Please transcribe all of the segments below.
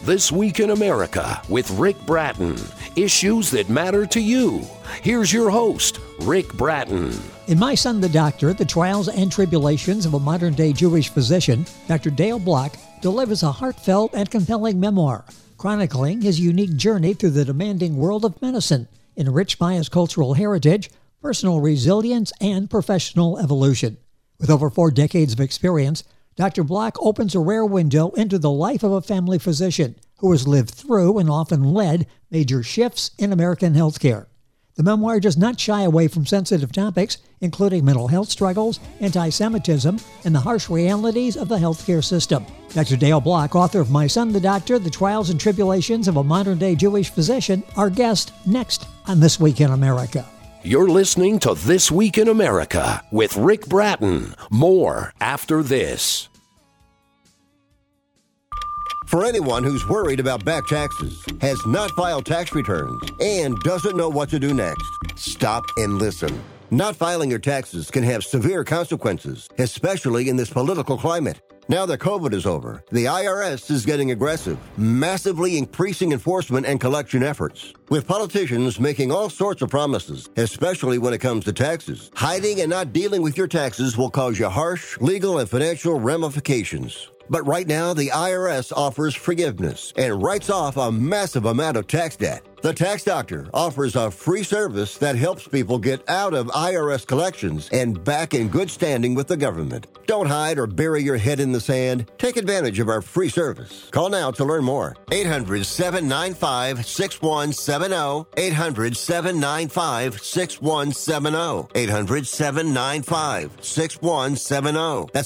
This Week in America with Rick Bratton. Issues that matter to you. Here's your host, Rick Bratton. In My Son, the Doctor, The Trials and Tribulations of a Modern-Day Jewish Physician, Dr. Dale Block delivers a heartfelt and compelling memoir, chronicling his unique journey through the demanding world of medicine, enriched by his cultural heritage, personal resilience, and professional evolution. With over 4 decades of experience, Dr. Block opens a rare window into the life of a family physician who has lived through and often led major shifts in American healthcare. The memoir does not shy away from sensitive topics, including mental health struggles, anti-Semitism, and the harsh realities of the healthcare system. Dr. Dale Block, author of My Son, the Doctor, The Trials and Tribulations of a Modern-Day Jewish Physician, our guest next on This Week in America. You're listening to This Week in America with Rick Bratton. More after this. For anyone who's worried about back taxes, has not filed tax returns, and doesn't know what to do next, stop and listen. Not filing your taxes can have severe consequences, especially in this political climate. Now that COVID is over, the IRS is getting aggressive, massively increasing enforcement and collection efforts. With politicians making all sorts of promises, especially when it comes to taxes, hiding and not dealing with your taxes will cause you harsh legal and financial ramifications. But right now, the IRS offers forgiveness and writes off a massive amount of tax debt. The Tax Doctor offers a free service that helps people get out of IRS collections and back in good standing with the government. Don't hide or bury your head in the sand. Take advantage of our free service. Call now to learn more. 800-795-6170. 800-795-6170. 800-795-6170. That's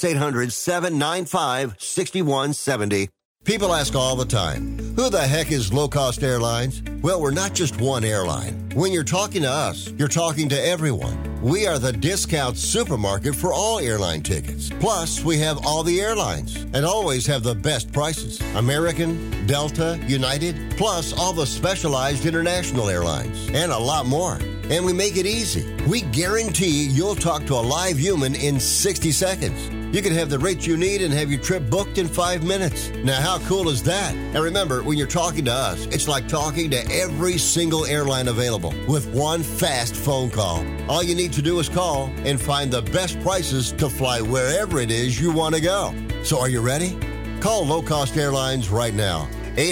800-795-6170. People ask all the time, who the heck is Low Cost Airlines? Well, we're not just one airline. When you're talking to us, you're talking to everyone. We are the discount supermarket for all airline tickets. Plus, we have all the airlines and always have the best prices. American, Delta, United, plus all the specialized international airlines and a lot more. And we make it easy. We guarantee you'll talk to a live human in 60 seconds. You can have the rates you need and have your trip booked in 5 minutes. Now, how cool is that? And remember, when you're talking to us, it's like talking to every single airline available with one fast phone call. All you need to do is call and find the best prices to fly wherever it is you want to go. So are you ready? Call Low Cost Airlines right now.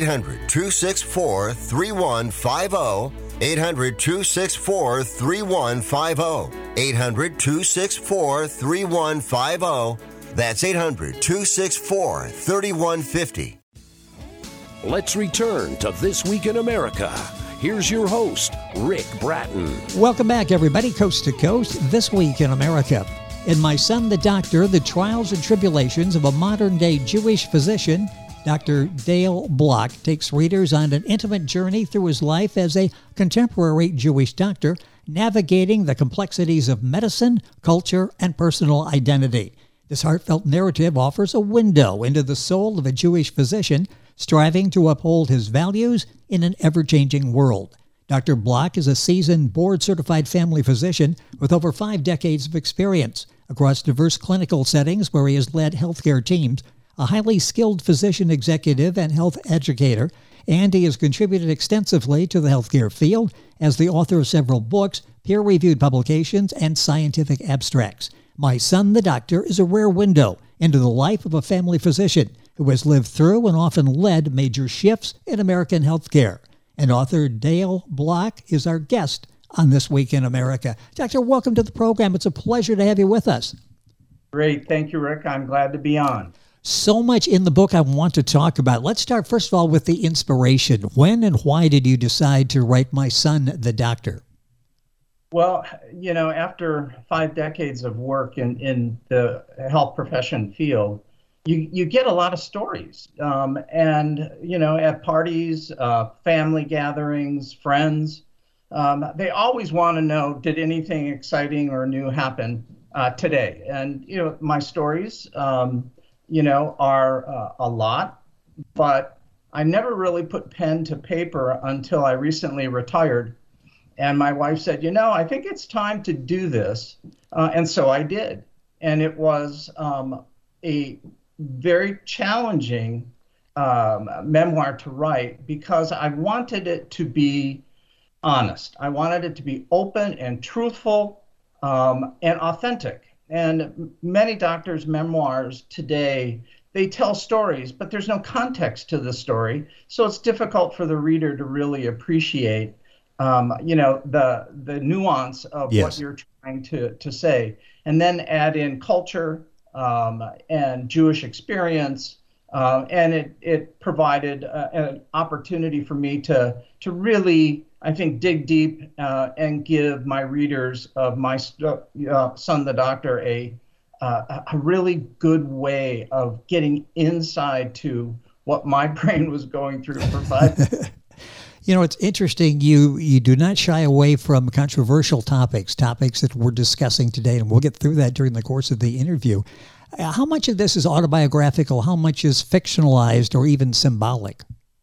800-264-3150. 800-264-3150. 800-264-3150. That's 800-264-3150. Let's return to This Week in America. Here's your host, Rick Bratton. Welcome back, everybody, coast to coast, This Week in America. In My Son, the Doctor, The Trials and Tribulations of a Modern-Day Jewish Physician, Dr. Dale Block takes readers on an intimate journey through his life as a contemporary Jewish doctor, navigating the complexities of medicine, culture, and personal identity. This heartfelt narrative offers a window into the soul of a Jewish physician striving to uphold his values in an ever-changing world. Dr. Block is a seasoned board-certified family physician with over 5 decades of experience across diverse clinical settings where he has led healthcare teams, a highly skilled physician executive and health educator, and he has contributed extensively to the healthcare field as the author of several books, peer-reviewed publications, and scientific abstracts. My Son, the Doctor is a rare window into the life of a family physician who has lived through and often led major shifts in American healthcare. And author Dale Block is our guest on This Week in America. Doctor, welcome to the program. It's a pleasure to have you with us. Great. Thank you, Rick. I'm glad to be on. So much in the book I want to talk about. Let's start, first of all, with the inspiration. When and why did you decide to write My Son, the Doctor? Well, after 5 decades of work in the health profession field, you get a lot of stories. At parties, family gatherings, friends, they always want to know, did anything exciting or new happen today? And, my stories, are a lot, but I never really put pen to paper until I recently retired. And my wife said, I think it's time to do this. And so I did. And it was a very challenging memoir to write because I wanted it to be honest. I wanted it to be open and truthful and authentic. And many doctors' memoirs today, they tell stories, but there's no context to the story. So it's difficult for the reader to really appreciate, the nuance of what you're trying to say. And then add in culture and Jewish experience. And it provided an opportunity for me to really, I think, dig deep and give my readers of My Son the Doctor a really good way of getting inside to what my brain was going through for 5 years. It's interesting. You do not shy away from controversial topics that we're discussing today, and we'll get through that during the course of the interview. How much of this is autobiographical? How much is fictionalized or even symbolic?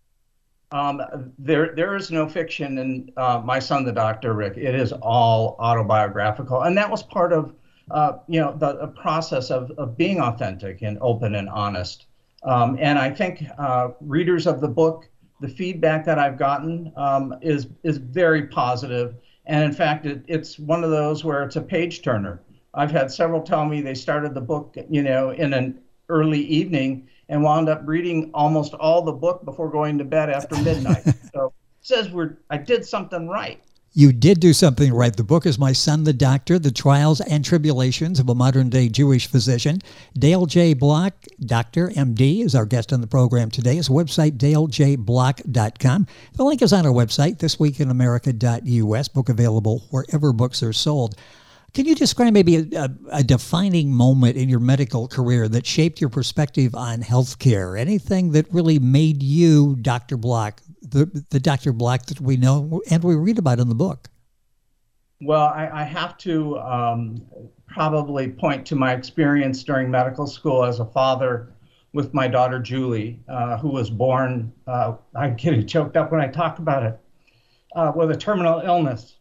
There is no fiction in My Son the Doctor, Rick. It is all autobiographical, and that was part of the process of being authentic and open and honest. And I think readers of the book, the feedback that I've gotten is very positive. And in fact, it's one of those where it's a page turner. I've had several tell me they started the book, in an early evening and wound up reading almost all the book before going to bed after midnight. So it says I did something right. You did do something right. The book is My Son the Doctor, The Trials and Tribulations of a Modern-Day Jewish Physician. Dale J. Block, Dr. MD, is our guest on the program today. His website, dalejblock.com. The link is on our website, thisweekinamerica.us. Book available wherever books are sold. Can you describe maybe a defining moment in your medical career that shaped your perspective on healthcare? Anything that really made you Dr. Block, the Dr. Block that we know and we read about in the book? Well, I have to probably point to my experience during medical school as a father with my daughter, Julie, who was born, I'm getting choked up when I talk about it, with a terminal illness.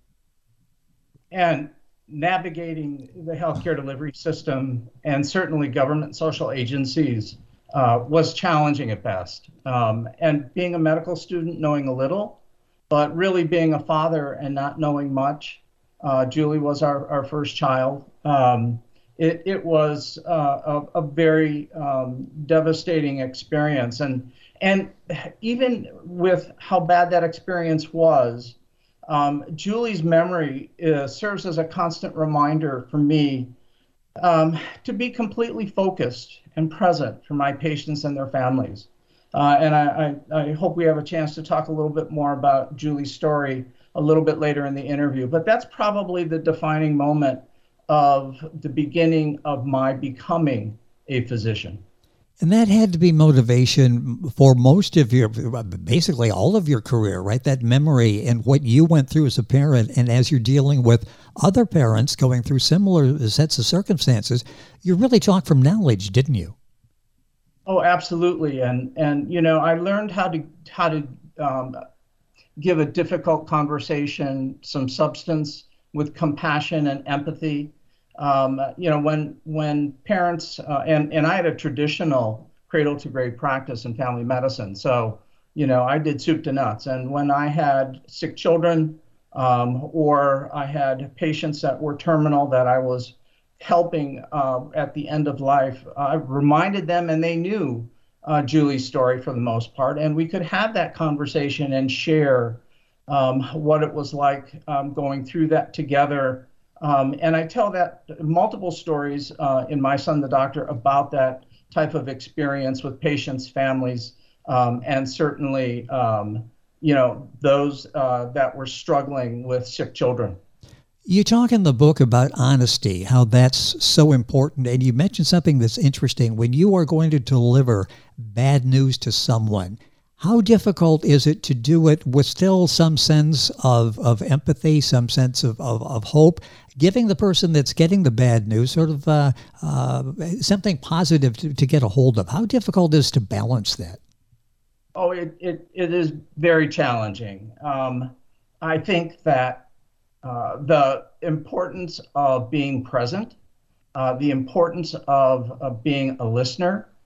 And navigating the healthcare delivery system and certainly government social agencies was challenging at best. And being a medical student, knowing a little, but really being a father and not knowing much. Julie was our first child. It was a very devastating experience. And even with how bad that experience was, Julie's memory serves as a constant reminder for me to be completely focused and present for my patients and their families. And I hope we have a chance to talk a little bit more about Julie's story a little bit later in the interview. But that's probably the defining moment of the beginning of my becoming a physician. And that had to be motivation for most of your, basically all of your career, right? That memory and what you went through as a parent, and as you're dealing with other parents going through similar sets of circumstances, you really talked from knowledge, didn't you? Oh, absolutely. And I learned how to give a difficult conversation some substance with compassion and empathy. When parents, and I had a traditional cradle to grave practice in family medicine. So, I did soup to nuts. And when I had sick children, or I had patients that were terminal that I was helping at the end of life, I reminded them, and they knew Julie's story for the most part. And we could have that conversation and share what it was like going through that together. And I tell that multiple stories in My Son the Doctor about that type of experience with patients, families, and certainly, those that were struggling with sick children. You talk in the book about honesty, how that's so important. And you mentioned something that's interesting. When you are going to deliver bad news to someone, how difficult is it to do it with still some sense of empathy, some sense of hope, giving the person that's getting the bad news sort of something positive to get a hold of? How difficult is it to balance that? Oh, it is very challenging. I think that the importance of being present, the importance of being a listener,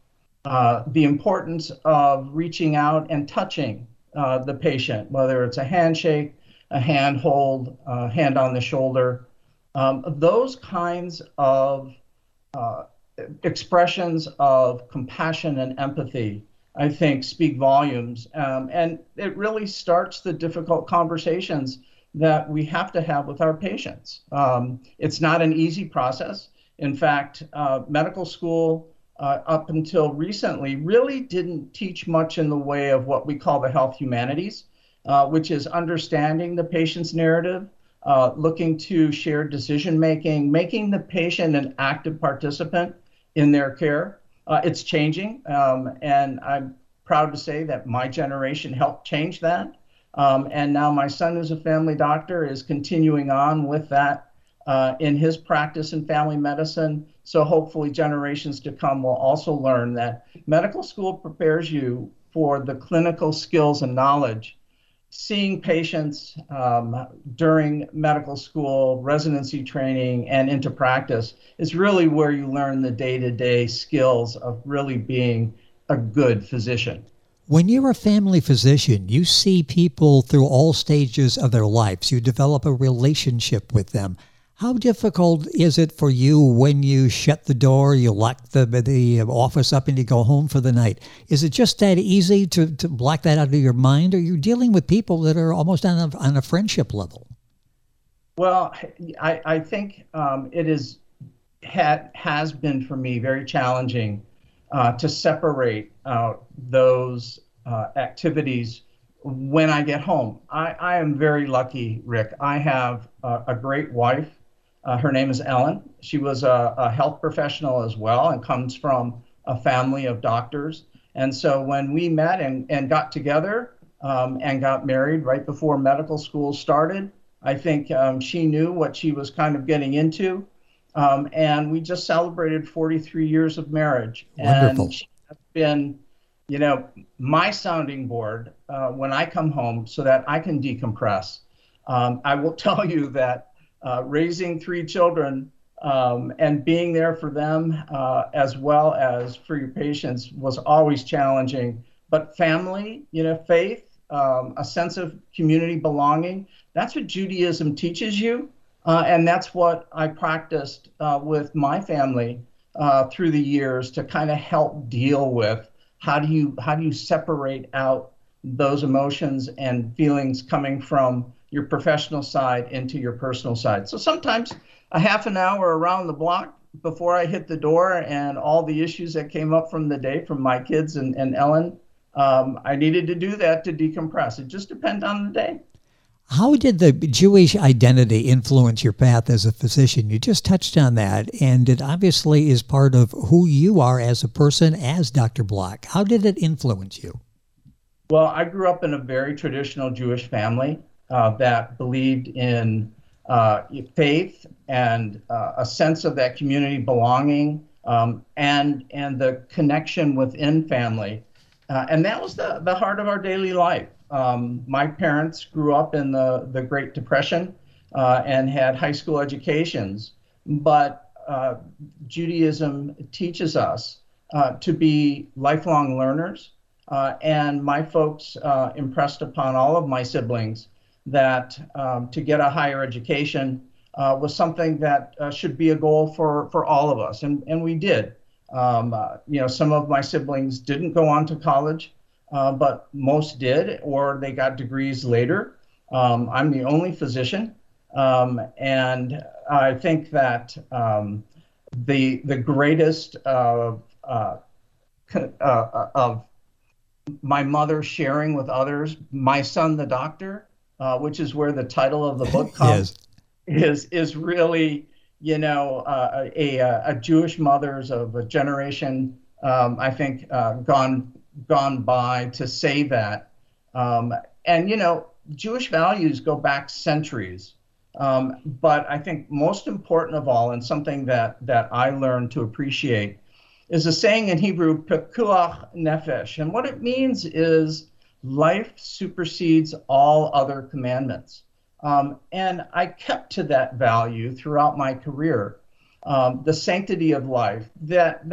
the importance of reaching out and touching the patient, whether it's a handshake, a handhold, hand on the shoulder. Those kinds of expressions of compassion and empathy, I think, speak volumes. And it really starts the difficult conversations that we have to have with our patients. It's not an easy process. In fact, medical school up until recently really didn't teach much in the way of what we call the health humanities, which is understanding the patient's narrative, looking to shared decision making, making the patient an active participant in their care. It's changing, and I'm proud to say that my generation helped change that. And now my son, who's a family doctor, is continuing on with that in his practice in family medicine. So hopefully generations to come will also learn that medical school prepares you for the clinical skills and knowledge. Seeing patients during medical school, residency training, and into practice is really where you learn the day-to-day skills of really being a good physician. When you're a family physician, you see people through all stages of their lives. You develop a relationship with them. How difficult is it for you when you shut the door, you lock the office up, and you go home for the night? Is it just that easy to block that out of your mind, or are you dealing with people that are almost on a friendship level? Well, I think has been for me very challenging to separate those activities when I get home. I am very lucky, Rick. I have a great wife. Her name is Ellen. She was a health professional as well and comes from a family of doctors. And so when we met and got together and got married right before medical school started, I think she knew what she was kind of getting into. And we just celebrated 43 years of marriage. Wonderful. And she has been, my sounding board when I come home so that I can decompress. I will tell you that raising 3 children and being there for them as well as for your patients was always challenging. But family, faith, a sense of community belonging, that's what Judaism teaches you. And that's what I practiced with my family through the years to kind of help deal with how do you separate out those emotions and feelings coming from your professional side into your personal side. So sometimes a half an hour around the block before I hit the door and all the issues that came up from the day from my kids and Ellen, I needed to do that to decompress. It just depends on the day. How did the Jewish identity influence your path as a physician? You just touched on that, and it obviously is part of who you are as a person, as Dr. Block. How did it influence you? Well, I grew up in a very traditional Jewish family that believed in faith and a sense of that community belonging and the connection within family. And that was the heart of our daily life. My parents grew up in the Great Depression and had high school educations, but Judaism teaches us to be lifelong learners. And my folks impressed upon all of my siblings that to get a higher education was something that should be a goal for all of us, and we did. Some of my siblings didn't go on to college, but most did, or they got degrees later. I'm the only physician, and I think that the greatest of my mother sharing with others, my son, the doctor, which is where the title of the book comes, is really, a Jewish mothers of a generation, I think, gone by to say that. And, Jewish values go back centuries. But I think most important of all, and something that I learned to appreciate, is a saying in Hebrew, pekuach nefesh. And what it means is life supersedes all other commandments. And I kept to that value throughout my career, the sanctity of life, that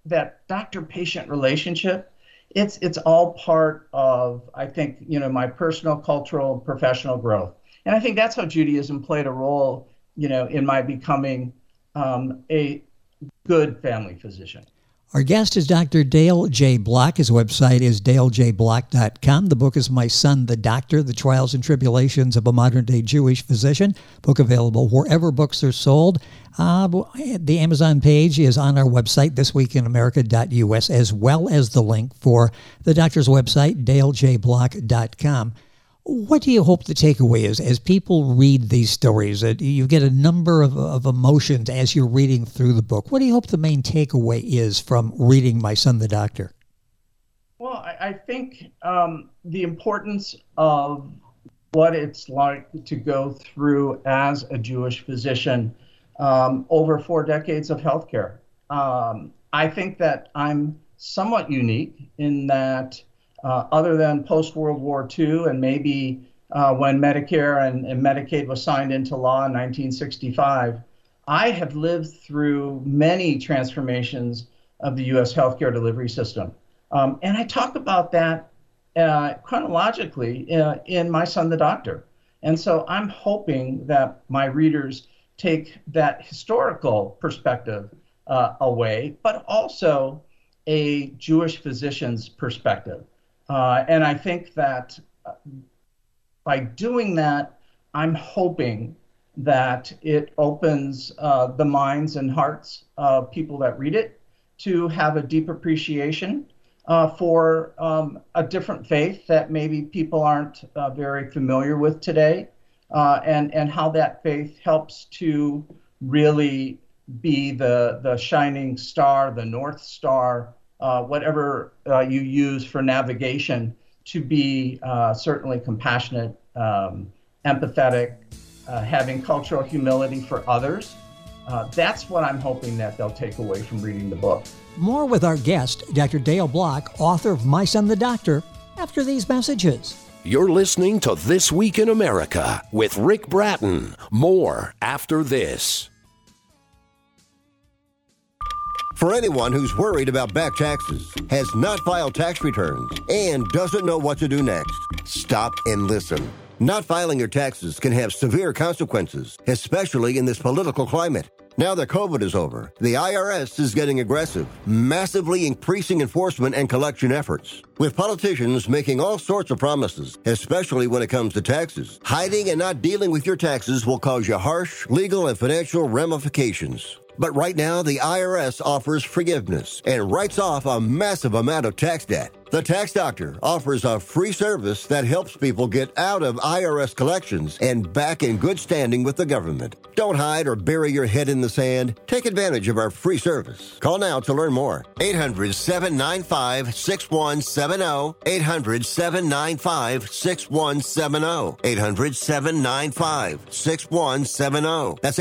that doctor-patient relationship, it's all part of, I think, my personal, cultural, professional growth. And I think that's how Judaism played a role, in my becoming a good family physician. Our guest is Dr. Dale J. Block. His website is dalejblock.com. The book is My Son, the Doctor, The Trials and Tribulations of a Modern-Day Jewish Physician. Book available wherever books are sold. The Amazon page is on our website, thisweekinamerica.us, as well as the link for the doctor's website, dalejblock.com. What do you hope the takeaway is as people read these stories? You get a number of emotions as you're reading through the book. What do you hope the main takeaway is from reading My Son, the Doctor? Well, I think the importance of what it's like to go through as a Jewish physician over 4 decades of healthcare. I think that I'm somewhat unique in that other than post-World War II and maybe when Medicare and Medicaid was signed into law in 1965, I have lived through many transformations of the U.S. healthcare delivery system. And I talk about that chronologically in My Son, the Doctor. And so I'm hoping that my readers take that historical perspective away, but also a Jewish physician's perspective. And I think that by doing that, I'm hoping that it opens the minds and hearts of people that read it to have a deep appreciation for a different faith that maybe people aren't very familiar with today, and how that faith helps to really be the shining star, the North Star, whatever you use for navigation, to be certainly compassionate, empathetic, having cultural humility for others. That's what I'm hoping that they'll take away from reading the book. More with our guest, Dr. Dale Block, author of My Son, the Doctor, after these messages. You're listening to This Week in America with Rick Bratton. More after this. For anyone who's worried about back taxes, has not filed tax returns, and doesn't know what to do next, stop and listen. Not filing your taxes can have severe consequences, especially in this political climate. Now that COVID is over, the IRS is getting aggressive, massively increasing enforcement and collection efforts. With politicians making all sorts of promises, especially when it comes to taxes, hiding and not dealing with your taxes will cause you harsh legal and financial ramifications. But right now, the IRS offers forgiveness and writes off a massive amount of tax debt. The Tax Doctor offers a free service that helps people get out of IRS collections and back in good standing with the government. Don't hide or bury your head in the sand. Take advantage of our free service. Call now to learn more. 800-795-6170. 800-795-6170. 800-795-6170. That's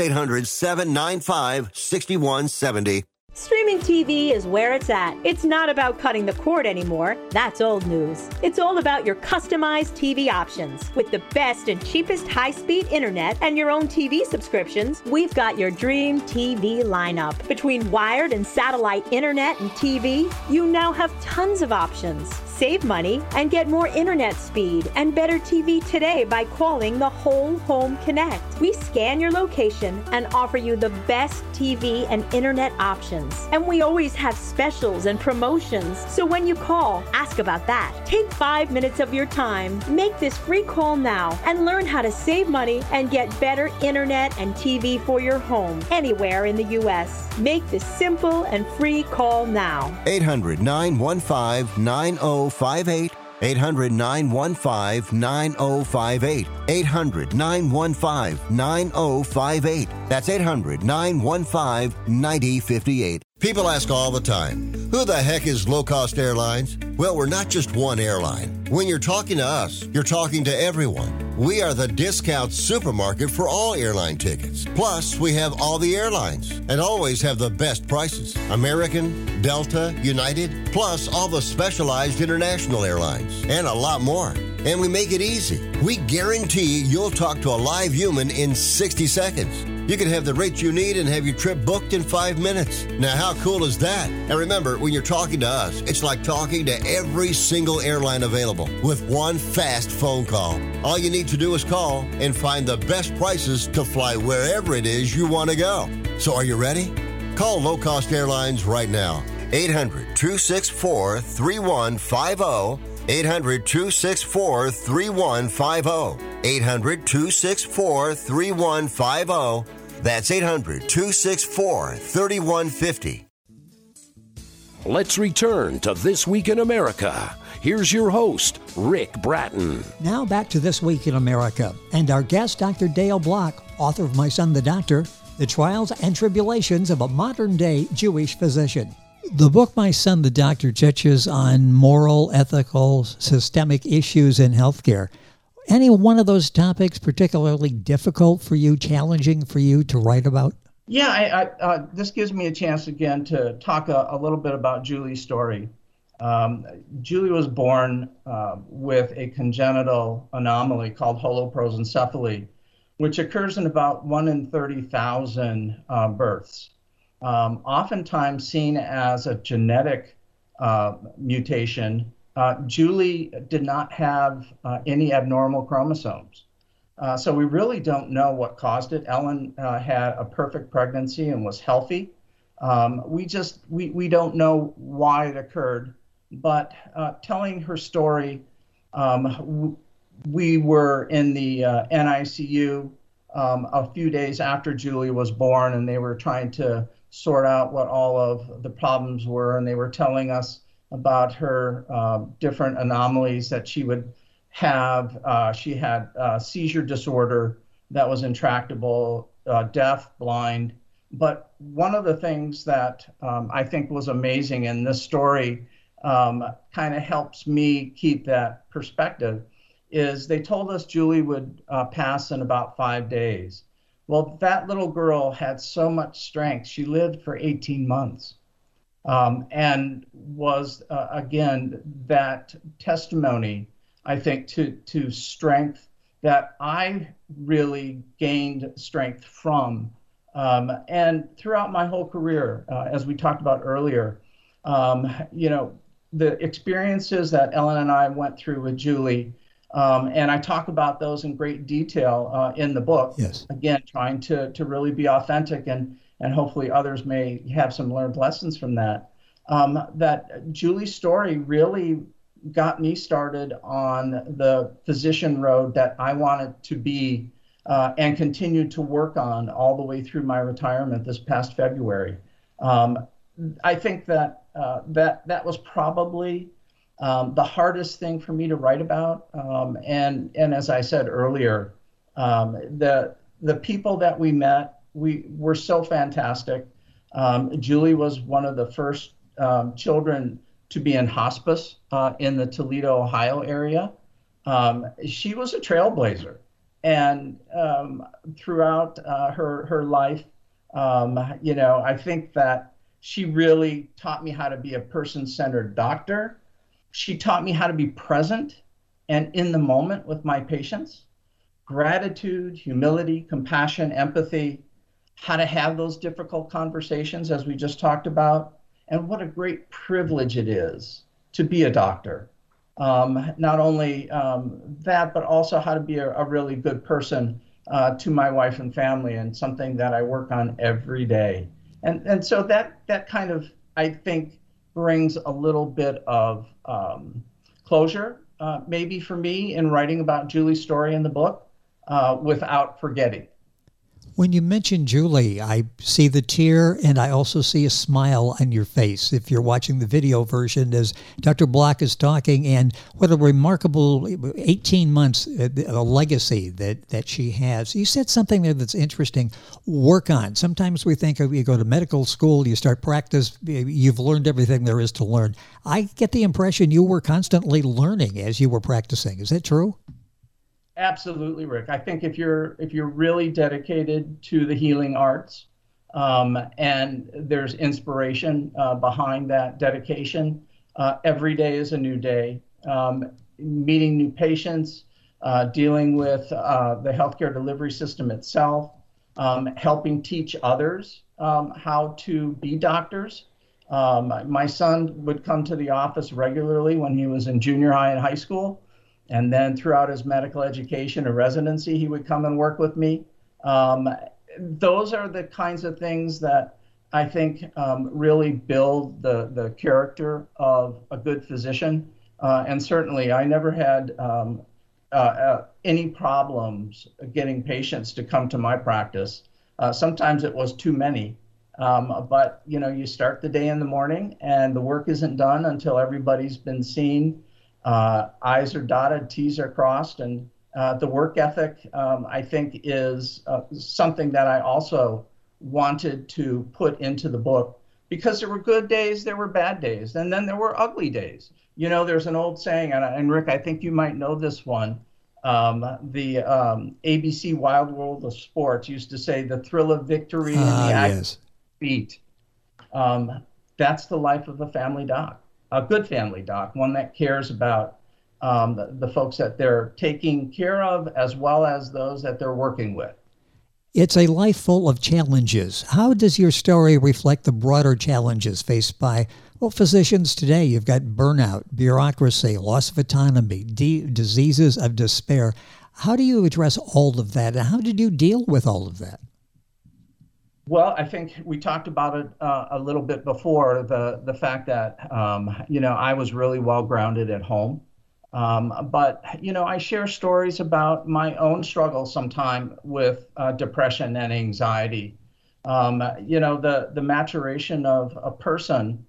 800-795-6170. Streaming TV is where it's at. It's not about cutting the cord anymore. That's old news. It's all about your customized TV options. With the best and cheapest high-speed internet and your own TV subscriptions, we've got your dream TV lineup. Between wired and satellite internet and TV, you now have tons of options. Save money and get more internet speed and better TV today by calling the Whole Home Connect. We scan your location and offer you the best TV and internet options. And we always have specials and promotions. So when you call, ask about that. Take 5 minutes of your time, make this free call now, and learn how to save money and get better internet and TV for your home anywhere in the U.S. Make this simple and free call now. 800-915-9058. 800-915-9058. 800-915-9058. That's 800-915-9058. People ask all the time, who the heck is Low Cost Airlines? Well, we're not just one airline. When you're talking to us, you're talking to everyone. We are the discount supermarket for all airline tickets. Plus, we have all the airlines and always have the best prices. American, Delta, United, plus all the specialized international airlines, and a lot more. And we make it easy. We guarantee you'll talk to a live human in 60 seconds. You can have the rates you need and have your trip booked in 5 minutes. Now, how cool is that? And remember, when you're talking to us, it's like talking to every single airline available with one fast phone call. All you need to do is call and find the best prices to fly wherever it is you want to go. So are you ready? Call Low Cost Airlines right now. 800-264-3150. 800-264-3150. 800-264-3150. That's 800-264-3150. Let's return to This Week in America. Here's your host, Rick Bratton. Now back to This Week in America. And our guest, Dr. Dale Block, author of My Son the Doctor, The Trials and Tribulations of a Modern-Day Jewish Physician. The book, My Son the Doctor, touches on moral, ethical, systemic issues in healthcare. Any one of those topics particularly difficult for you, challenging for you to write about? Yeah, this gives me a chance again to talk a little bit about Julie's story. Julie was born with a congenital anomaly called holoprosencephaly, which occurs in about 1 in 30,000 births. Oftentimes seen as a genetic mutation. Julie did not have any abnormal chromosomes. So we really don't know what caused it. Ellen had a perfect pregnancy and was healthy. We don't know why it occurred, but telling her story, we were in the NICU a few days after Julie was born, and they were trying to sort out what all of the problems were, and they were telling us about her different anomalies that she would have. She had seizure disorder that was intractable, deaf, blind. But one of the things that I think was amazing in this story kind of helps me keep that perspective is they told us Julie would pass in about 5 days. Well, that little girl had so much strength. She lived for 18 months and was, again, that testimony, I think, to strength that I really gained strength from. And throughout my whole career, as we talked about earlier, the experiences that Ellen and I went through with Julie, and I talk about those in great detail in the book. Yes. Again, trying to really be authentic, and hopefully others may have some learned lessons from that. That Julie's story really got me started on the physician road that I wanted to be and continued to work on all the way through my retirement this past February. I think that that was probably the hardest thing for me to write about. And as I said earlier, the people that we met, we were so fantastic. Julie was one of the first children to be in hospice in the Toledo, Ohio area. She was a trailblazer. And throughout her life, I think that she really taught me how to be a person-centered doctor. She taught me how to be present and in the moment with my patients. Gratitude, humility, compassion, empathy, how to have those difficult conversations as we just talked about, and what a great privilege it is to be a doctor. Not only that, but also how to be a really good person to my wife and family, and something that I work on every day. And so that kind of, I think, brings a little bit of closure, maybe for me, in writing about Julie's story in the book, without forgetting. When you mention Julie, I see the tear and I also see a smile on your face if you're watching the video version as Dr. Block is talking, and what a remarkable 18 months, a legacy that she has. You said something there that's interesting, work on. Sometimes we think you go to medical school, you start practice, you've learned everything there is to learn. I get the impression you were constantly learning as you were practicing. Is that true? Absolutely, Rick. I think if you're really dedicated to the healing arts, and there's inspiration behind that dedication, every day is a new day. meeting new patients, dealing with the healthcare delivery system itself, helping teach others how to be doctors. My son would come to the office regularly when he was in junior high and high school. And then throughout his medical education and residency, he would come and work with me. Those are the kinds of things that I think really build the character of a good physician. And certainly I never had any problems getting patients to come to my practice. Sometimes it was too many. But, you start the day in the morning and the work isn't done until everybody's been seen. I's are dotted, T's are crossed, and the work ethic, I think, is something that I also wanted to put into the book, because there were good days, there were bad days, and then there were ugly days. There's an old saying, and Rick, I think you might know this one. The ABC Wild World of Sports used to say, the thrill of victory and the agony of defeat. That's the life of a family doc. A good family doc, one that cares about the folks that they're taking care of, as well as those that they're working with. It's a life full of challenges. How does your story reflect the broader challenges faced by physicians today? You've got burnout, bureaucracy, loss of autonomy, diseases of despair. How do you address all of that, and how did you deal with all of that? Well, I think we talked about it a little bit before, the fact that, I was really well grounded at home. But I share stories about my own struggle sometime with depression and anxiety. The maturation of a person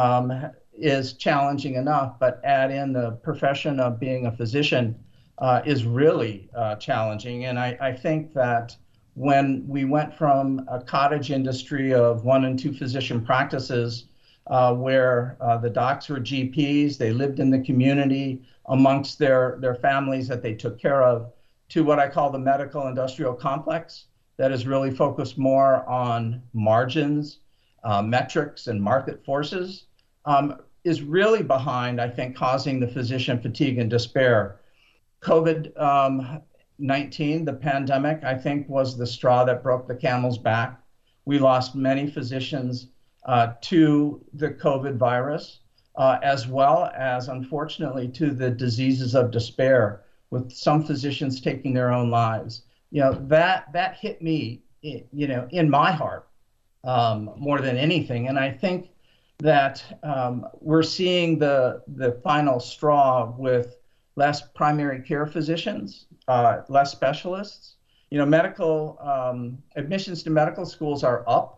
is challenging enough, but add in the profession of being a physician is really challenging. And I think that when we went from a cottage industry of 1 and 2 physician practices where the docs were GPs, they lived in the community amongst their families that they took care of, to what I call the medical industrial complex that is really focused more on margins, metrics, and market forces, is really behind, I think, causing the physician fatigue and despair. COVID-19, the pandemic, I think, was the straw that broke the camel's back. We lost many physicians to the COVID virus, as well as, unfortunately, to the diseases of despair, with some physicians taking their own lives. That hit me, in my heart more than anything. And I think that we're seeing the final straw with less primary care physicians, less specialists. Medical admissions to medical schools are up.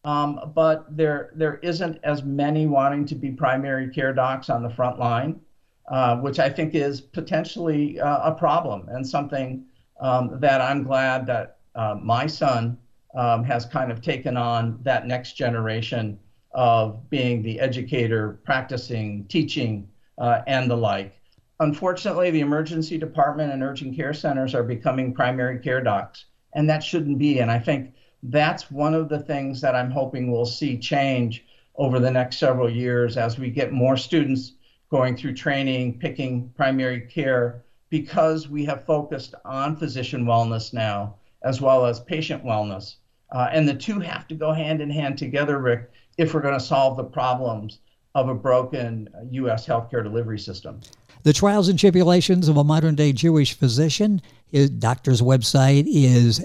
But there isn't as many wanting to be primary care docs on the front line, which I think is potentially a problem, and something that I'm glad that my son has kind of taken on, that next generation of being the educator, practicing, teaching, and the like. Unfortunately, the emergency department and urgent care centers are becoming primary care docs, and that shouldn't be. And I think that's one of the things that I'm hoping we'll see change over the next several years as we get more students going through training, picking primary care, because we have focused on physician wellness now, as well as patient wellness. And the two have to go hand in hand together, Rick, if we're going to solve the problems of a broken U.S. healthcare delivery system. The Trials and Tribulations of a Modern-Day Jewish Physician. His doctor's website is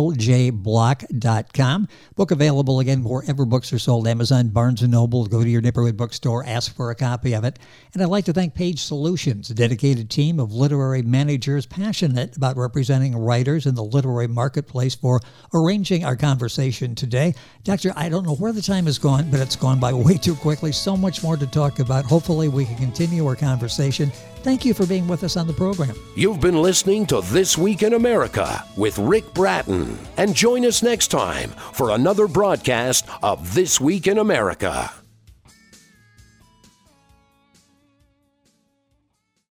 dalejblock.com. Book available, again, wherever books are sold, Amazon, Barnes & Noble. Go to your neighborhood bookstore, ask for a copy of it. And I'd like to thank Page Solutions, a dedicated team of literary managers passionate about representing writers in the literary marketplace, for arranging our conversation today. Doctor, I don't know where the time has gone, but it's gone by way too quickly. So much more to talk about. Hopefully we can continue our conversation. Thank you for being with us on the program. You've been listening to This Week in America with Rick Bratton. And join us next time for another broadcast of This Week in America.